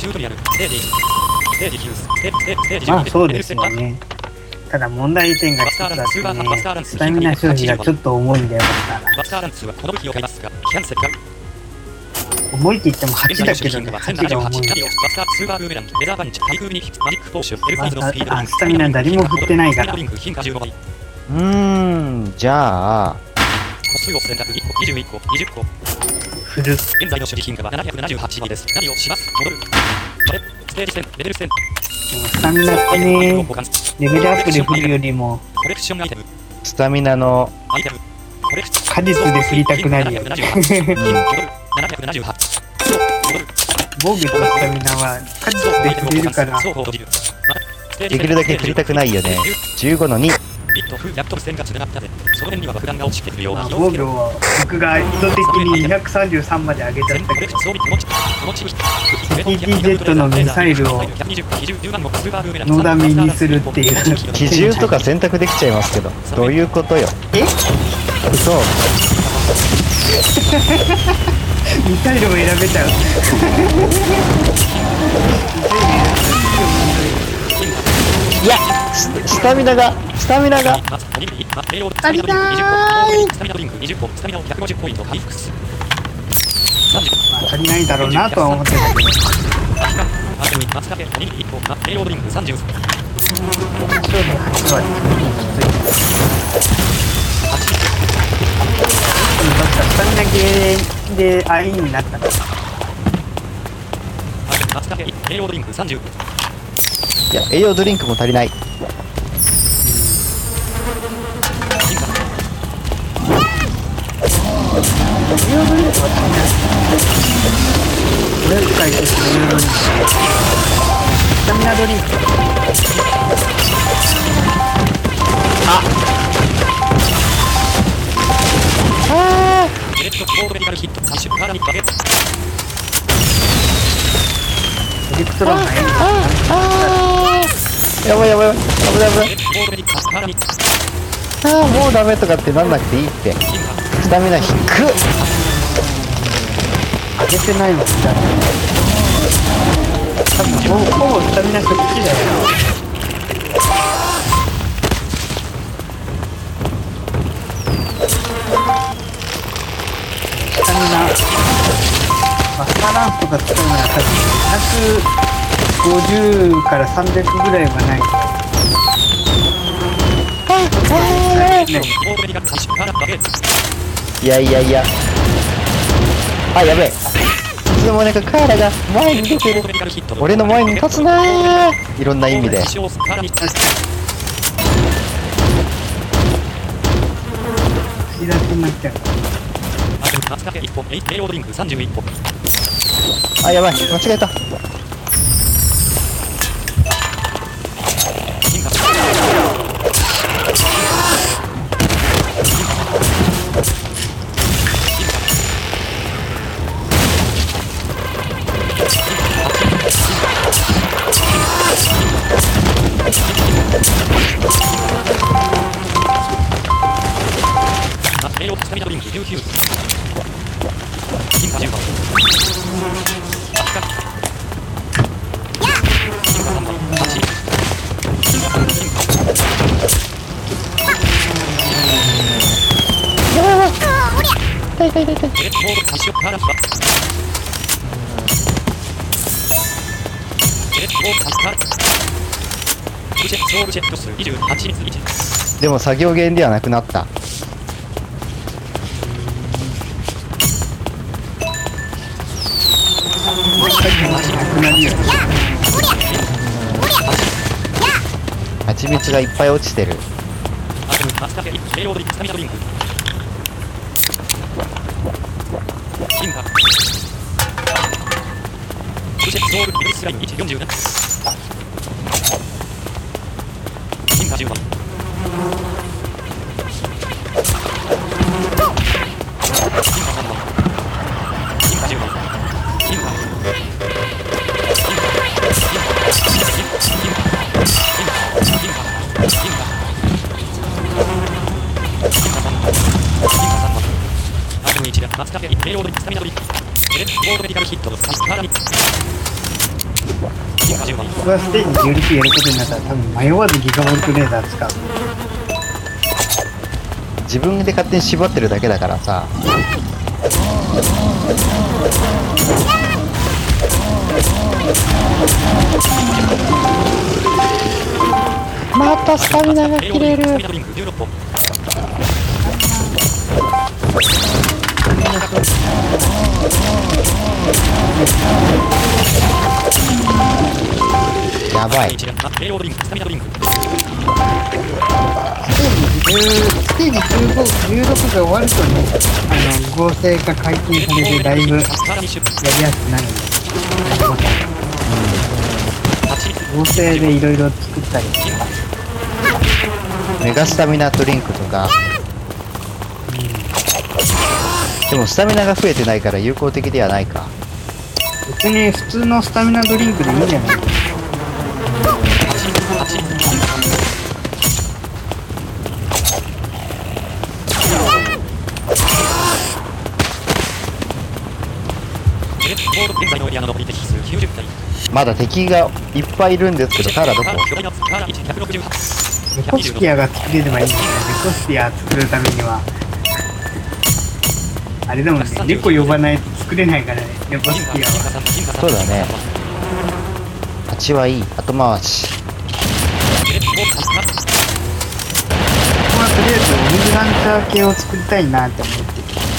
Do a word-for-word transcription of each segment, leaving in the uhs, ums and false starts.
チュートリアル、ステージいち、ステージきゅう、ステージじゅうに、 まあそうですよね。ただ問題点が一つあってね、スタミナ消費がちょっと重いんだよ、 バスターランスはこの武器を買いますが、キャンセルか。 重いって言ってもはちだけどね、はちが重いんだよ。 バスタースーパーブーメラン、レザーパンチ、対空ミニ、マジックポーション、エルファイズのスピード、 あ、スタミナ誰も振ってないから。 うーん、じゃあ、 個数を選択いっこ、にじゅういっこ、にじゅっこ。 振る。 現在の所持金額はななひゃくななじゅうはちまいです。何をします？戻る。これ、ステージ戦、レベル戦。 スタミナってね、レベルアップで振るよりも、 コレクションアイテム。 スタミナのアイテム。コレクション。 果実で振りたくなるよ。 ななひゃくななじゅうはち。戻る。ななひゃくななじゅうはち。戻る。 防御とスタミナは果実で振れるから、 できるだけ振りたくないよね。じゅうごのに。 ビットフやっと線がつながったで、その辺には爆弾が落ちてくるような。 まあ、防御は僕が意図的ににひゃくさんじゅうさんまで上げちゃったけど、 ティーティージェットのミサイルをノーダメにするっていう。 機銃とか選択できちゃいますけど、どういうことよ。 え嘘。 ミサイルを選べちゃう。 いや、ススタミナがスタミナがありがーい。 スタミナドリンクにじゅっこ、スタミナをひゃくごじゅうポイント回復する。 まあ、足りないだろうなとは思ってたけど、 あとに松茸おにぎりいっこ、栄養ドリンクさんじゅう。 勝利はち割きつい。スタミナゲーでアインになったから。 松茸栄養ドリンクさんじゅう。 いや、栄養ドリンクも足りない。 栄養ドリンクは足りない。これを使いてするようにスタミナドリンク。ああエレクトローメディカルヒット最終からにバケット。 エレクトロンがいい。 あーやばいやばいやばい危ない危ない。 エレクトローメディカルからにああもうダメとかってなんなくていいって。スタミナ低っ。 上げてないのじゃ多分ほぼほぼスタミナそっちだよ。スタミナマスターランスとか使うなら多分ひゃくごじゅうからさんびゃくぐらいはないと。 いやいやいや、あやべえ、いつの間にかカーラが前に出てる。俺の前に立つなー、いろんな意味で。 確かに引き出しになっちゃう。 あやばい間違えた。痛い痛い痛い痛い。でも作業弦ではなくなった。蜂蜜がいっぱい落ちてる。 じゅうばん僕がステージじゅうろくやることになったら多分迷わずギガボルトレーダー使う。 自分で勝手に絞ってるだけだからさ。またスタミナが切れる。 じゅうろっぽんやばい。 一連栄養ドリンクスタミナドリンクステージじゅう、ステージじゅうご、じゅうろくが終わるとね、あの、合成が解禁されてだいぶやりやすくなるんで。合成でいろいろ作ったりとか。 メガスタミナドリンクとか。でもスタミナが増えてないから有効的ではないか。 別に普通のスタミナドリンクでいいんじゃない？ まだ敵がいっぱいいるんですけど、カーラどこ？ レコスピアが作れればいいんだけど、レコスピア作るためにはあれだもんね、レコ呼ばないと作れないからね、レコスピアは。 そうだね。はちはいい。後回し。 ここはとりあえずお水ランチャー系を作りたいなって思ってて、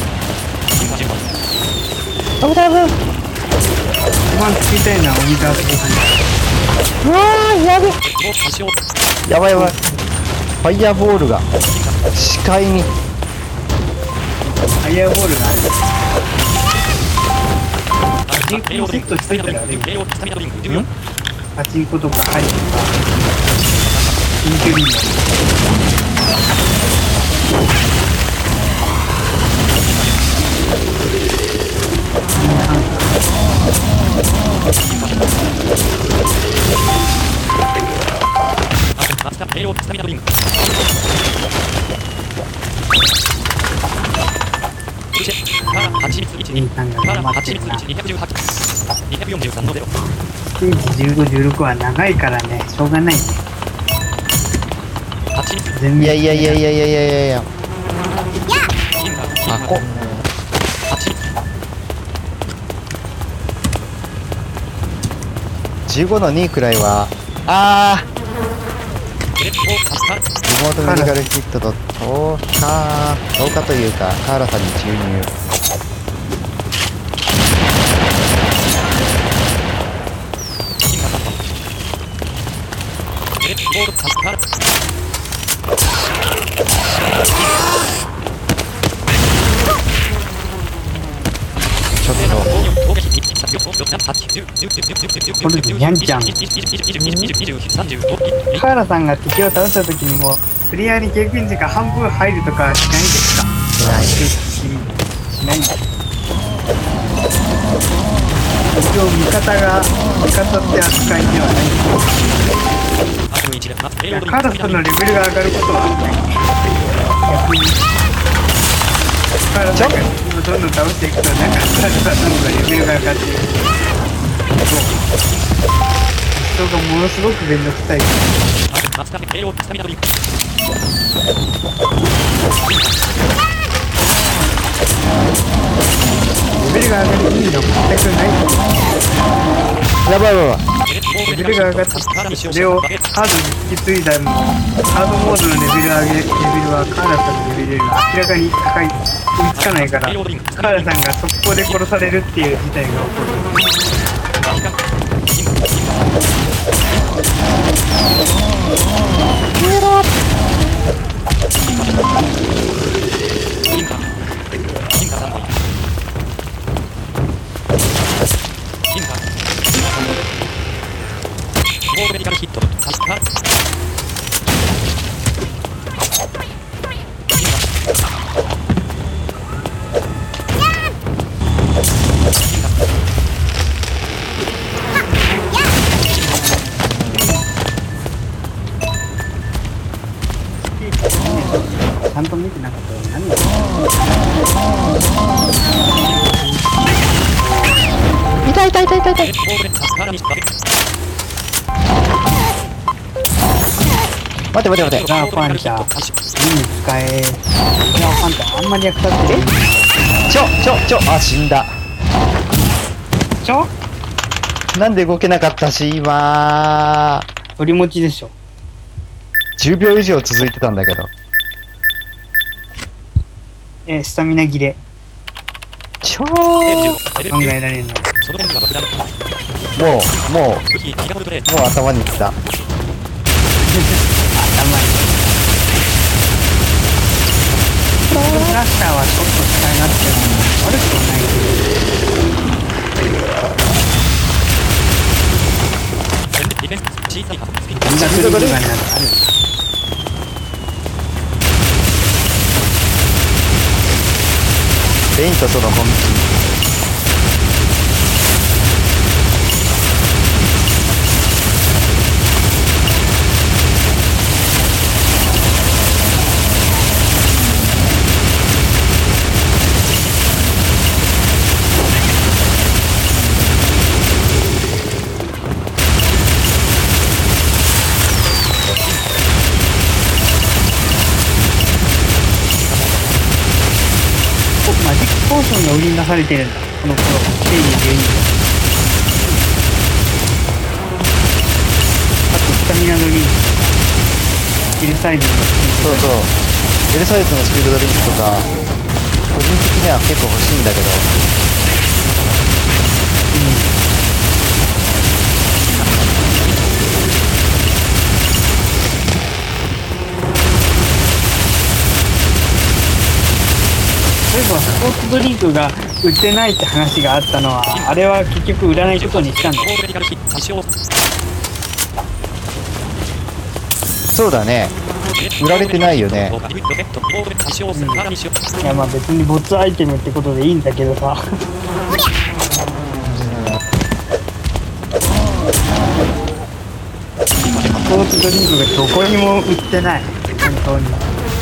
ダブダブ。 一番作りたいのはお水ランチャー。 うわー、やべ。やばいやばい。ファイヤーボールが視界に。 ファイヤーボールがある。パチンコもセットしといたらね、パチンコとかハイとか近距離のインターンが頑張ってるな。ステージじゅうご、じゅうろくは長いからね、しょうがないね。全いやいやいやいやいやいやいやいや。あこ。じゅうごのにくらいは、あー。リモートメディカルキットと、どうか、どうかというか、カーラさんに注入。ちょっと。 これでやんちゃん。河原さんが敵を倒した時にもプレイヤーに経験値が半分入るとかしないですか？しないしないんだ。一応味方が味方って扱いではない。いや河原さんのレベルが上がることはないね。逆に河原さんが敵をどんどん倒していくとなんか河原さんの方がレベルが上がっている。人がものすごく面倒くさい。レベルが上がる意味が全くない。 やばいやばい。 レベルが上がってそれをハードに引き継いだのハードモードのレベル上げレベルはカーラさんのレベルより明らかに高い、追いつかないからカーラさんが速攻で殺されるっていう事態が起こる。 メディカルヒットちゃんと見てなかったよ。何だ痛い痛い痛い痛い痛い。 待って待って待って。 ガーパンチャー、いいに使え。ガーパンチャー、あんまり役立ってる。 ちょちょちょ、あ、死んだ。 ちょなんで動けなかったし、今。 取り持ちでしょ。 じゅうびょう以上続いてたんだけど。 えー、スタミナ切れ。 ちょー。 考えられるの。 その点には爆弾もう、もう、 武器ギガボルトレーもう頭にきた。 頭に。クラスターはちょっと使い勝手が悪くはない全力ディフェンス小さい箱スピンけど、苦手リーガーになるとある。 ペイントその本気。 マジックポーションが売りに出されてるんだ、この頃。ステージじゅうに。あとスタミナドリンクとか、Lサイズのそうそう。L サイズのスピードドリンクとか、個人的には結構欲しいんだけど。 そういえばスポーツドリンクが売ってないって話があったのは、あれは結局売らないことにしたんだ。 コールレディカルヒ発症そうだね。売られてないよね。 ロケットコールレ発症するからにしよういやまあ別にボツアイテムってことでいいんだけどさ。スポーツドリンクがどこにも売ってない、本当に。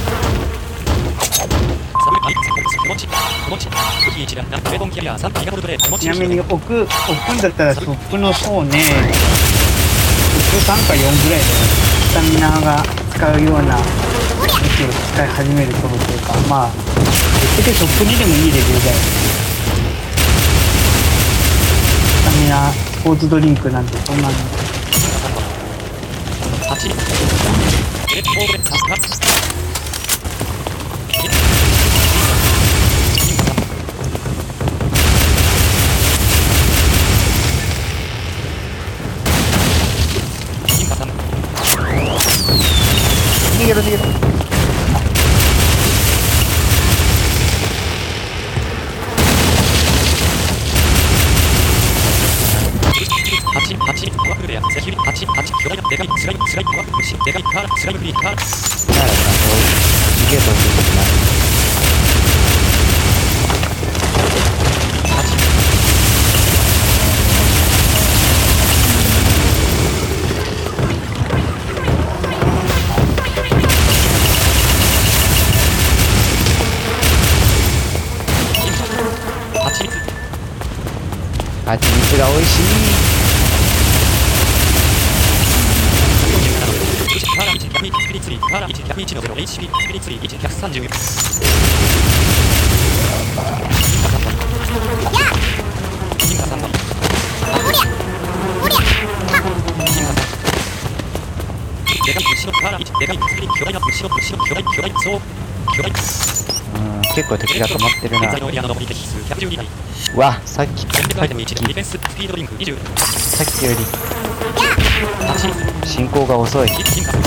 ちなみに置く、置くんだったらトップのそうね、トップさんかよんぐらいでスタミナが使うような武器を使い始める頃というか、まあぶっちゃけトップにでもいいレベルだよ。スタミナスポーツドリンクなんてそんなの。 逃げろ逃げろ。 八八パワフルレアセキュリ八八巨大なでかいスライムスライムパワフル虫でかいカーラスライムフリーカーラならな、逃げとするな。蜂蜜が美味しい。 カーラいちひゃくいちスピリツリーカーラいちひゃくいちのゼロ エイチピー スピリツリーいちひゃくさんじゅうでかい虫のカーラいちでかいスピリ巨大な虫の虫の巨大巨大そう巨大うん、結構敵が止まってるな。 現在のエリアの残り敵数ひゃくじゅうにたいわ、さっき、 全力アイテムいちでディフェンススピードリンクにじゅうさっきよりはち進行が遅い。 進化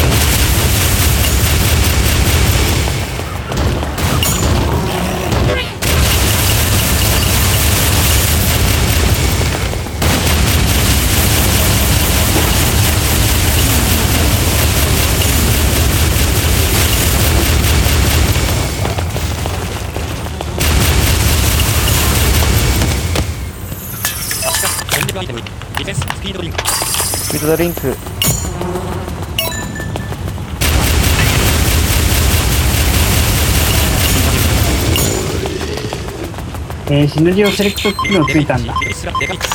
全力アイテムディフェンススピードリンクスピードドリンク。 えー、シナリオセレクト機能ついたんだ。 でかい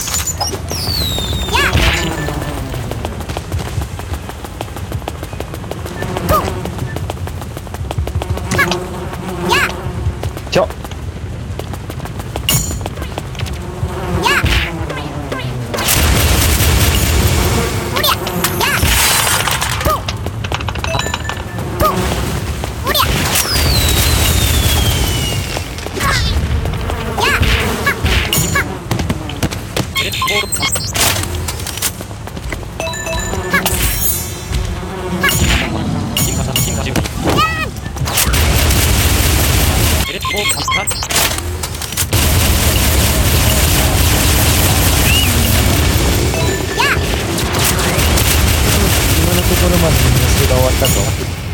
ってくるまでに無数が終わったぞ。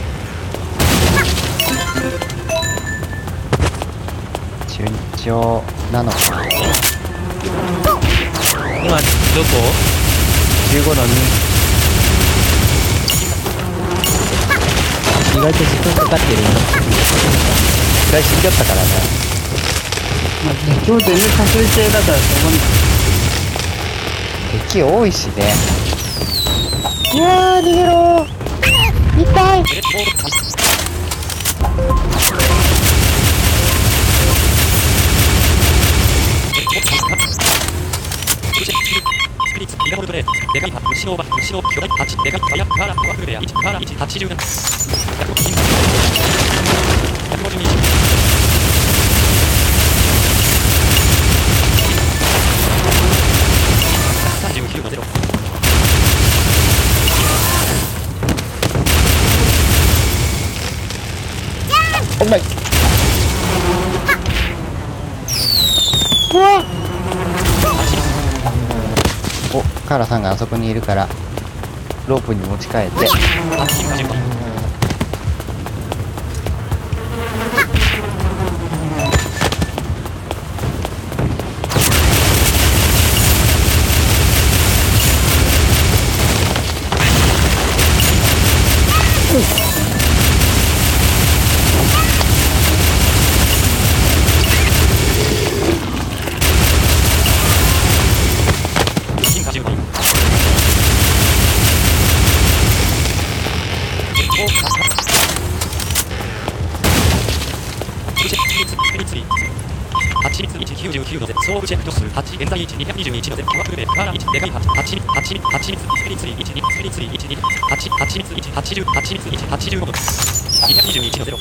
順調なのか。 今どこ？ じゅうごのに。意外と時間かかってるよ。一回死んじゃったからね。 まあ、今日全然多数制だからしょうがない。 敵多いしね。いやー、逃げろー。痛い。 スピリッツミラボルトレーデカイパ虫のオーバー虫の巨大はちデカイパヤカーラパワフルベアいちカーラいちはちじゅうななひゃくごじゅうにひゃくごじゅうにさんじゅうきゅうのゼロおまい。うわお、カーラさんがあそこにいるからロープに持ち帰ってはちみついちきゅうじゅうきゅうのゼ総部チェック数はち現在いちにひゃくにじゅういちのゼパワフルベアカーラいちデカイはちはちみつはちみつはちみつスピリツリーいちにスピリツリーいちにはちはちみついちはちじゅうはちみついちはちじゅうごのにひゃくにじゅういちのゼロ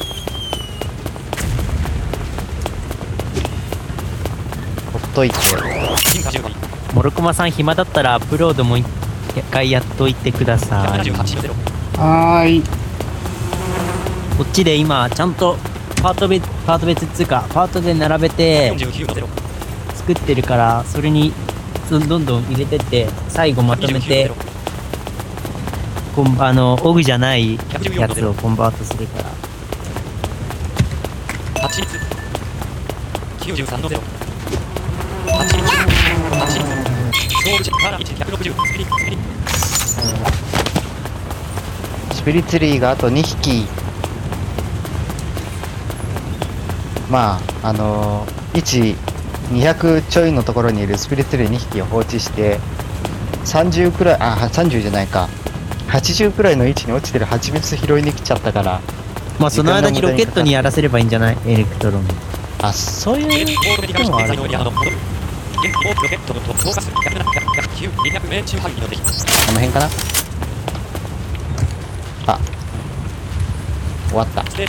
ほっといて。 進化じゅうごにモルコマさん暇だったらアップロードもう一回やっといてください。 ひゃくななじゅうはちのゼロはーい。 こっちで今ちゃんとパート別パート別っつうかパートで並べてよんじゅうきゅうのゼロ作ってるから、それにどんどんどん入れてって最後まとめてコンあのオグじゃないやつをコンバートするから。 はちみつきゅうじゅうさんのゼロはちみつはちみつソウルチェックカーラいちひゃくろくじゅうスピリッツスピリッツスピリツリーがあとにひき。まああのー、いちにひゃくちょいのところにいるスピリツリーにひきを放置してさんじゅうくらい、あさんじゅうじゃないかはちじゅうくらいの位置に落ちてる蜂蜜拾いに来ちゃったから、 まあその間にロケットにやらせればいいんじゃない？エレクトロン。 あそういうこともあるのかな。この辺かな。あ終わった。 ステー